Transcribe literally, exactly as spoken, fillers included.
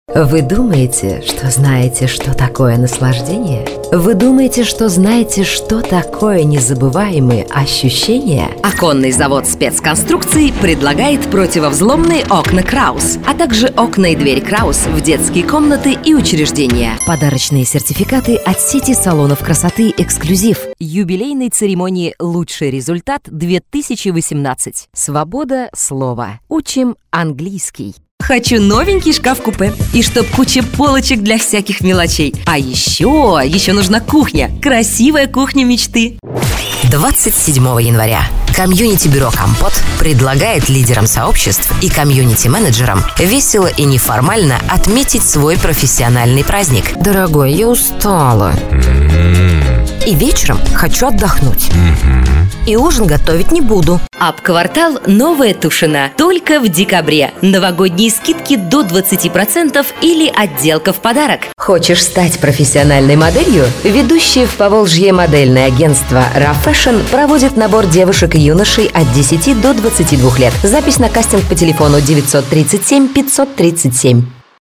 Вы думаете, что знаете, что такое наслаждение? Вы думаете, что знаете, что такое незабываемые ощущения? Оконный завод спецконструкций предлагает противовзломные окна Краус, а также окна и двери Краус в детские комнаты и учреждения. Подарочные сертификаты от сети салонов красоты «Эксклюзив». Юбилейной церемонии «Лучший результат две тысячи восемнадцать». Свобода слова. Учим английский. Хочу новенький шкаф-купе. И чтоб куча полочек для всяких мелочей. А еще, еще нужна кухня. Красивая кухня мечты. двадцать седьмого января комьюнити-бюро «Компот» предлагает лидерам сообществ и комьюнити-менеджерам весело и неформально отметить свой профессиональный праздник. Дорогой, я устала. И вечером хочу отдохнуть. И ужин готовить не буду. Ап-квартал «Новая Тушина» только в декабре. Новогодние скидки до двадцати процентов или отделка в подарок. Хочешь стать профессиональной моделью? Ведущее в Поволжье модельное агентство «Ра Фэшн» проводит набор девушек и юношей от десяти до двадцати двух лет. Запись на кастинг по телефону девятьсот тридцать семь пятьсот тридцать семь.